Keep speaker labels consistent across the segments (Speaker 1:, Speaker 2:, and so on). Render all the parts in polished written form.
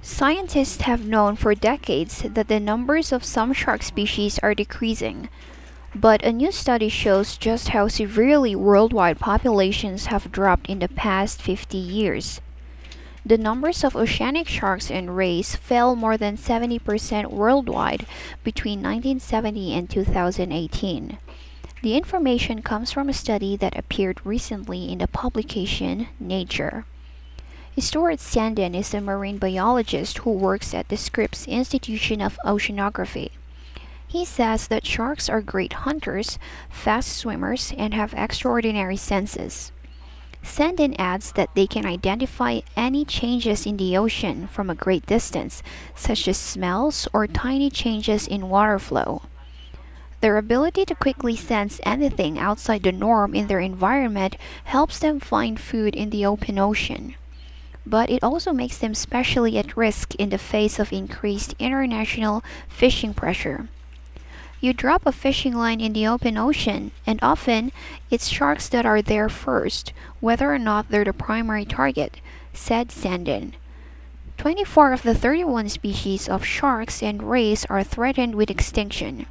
Speaker 1: Scientists have known for decades that the numbers of some shark species are decreasing, but a new study shows just how severely worldwide populations have dropped in the past 50 years. The numbers of oceanic sharks and rays fell more than 70% worldwide between 1970 and 2018. The information comes from a study that appeared recently in the publication Nature. Stuart Sandin is a marine biologist who works at the Scripps Institution of Oceanography. He says that sharks are great hunters, fast swimmers, and have extraordinary senses. Sandin adds that they can identify any changes in the ocean from a great distance, such as smells or tiny changes in water flow. Their ability to quickly sense anything outside the norm in their environment helps them find food in the open ocean. But it also makes them specially at risk in the face of increased international fishing pressure. You drop a fishing line in the open ocean, and often it's sharks that are there first, whether or not they're the primary target, said Sandin. 24 of the 31 species of sharks and rays are threatened with extinction.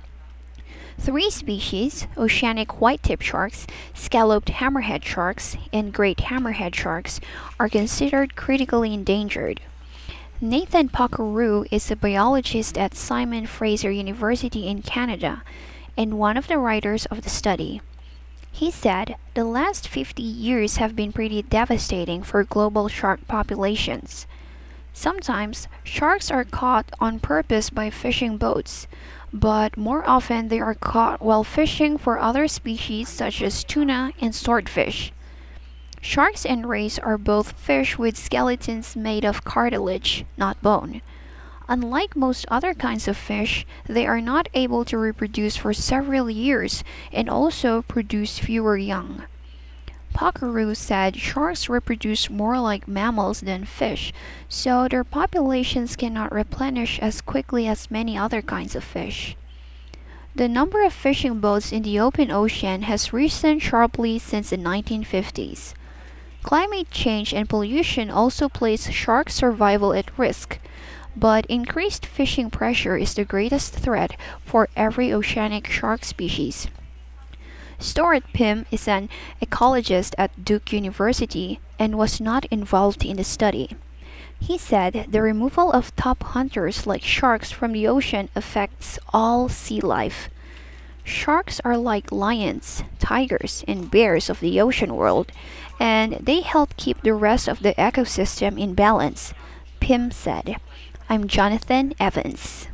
Speaker 1: Three species, oceanic white-tip sharks, scalloped hammerhead sharks, and great hammerhead sharks, are considered critically endangered. Nathan Pacoureau is a biologist at Simon Fraser University in Canada and one of the writers of the study. He said the last 50 years have been pretty devastating for global shark populations. Sometimes sharks are caught on purpose by fishing boats, but more often they are caught while fishing for other species such as tuna and swordfish. Sharks and rays are both fish with skeletons made of cartilage, not bone. Unlike most other kinds of fish, they are not able to reproduce for several years and also produce fewer young. Pacoureau said sharks reproduce more like mammals than fish, so their populations cannot replenish as quickly as many other kinds of fish. The number of fishing boats in the open ocean has risen sharply since the 1950s. Climate change and pollution also place shark survival at risk, but increased fishing pressure is the greatest threat for every oceanic shark species. Stuart Pym is an ecologist at Duke University and was not involved in the study. He said the removal of top hunters like sharks from the ocean affects all sea life. Sharks are like lions, tigers, and bears of the ocean world, and they help keep the rest of the ecosystem in balance, Pym said. I'm Jonathan Evans.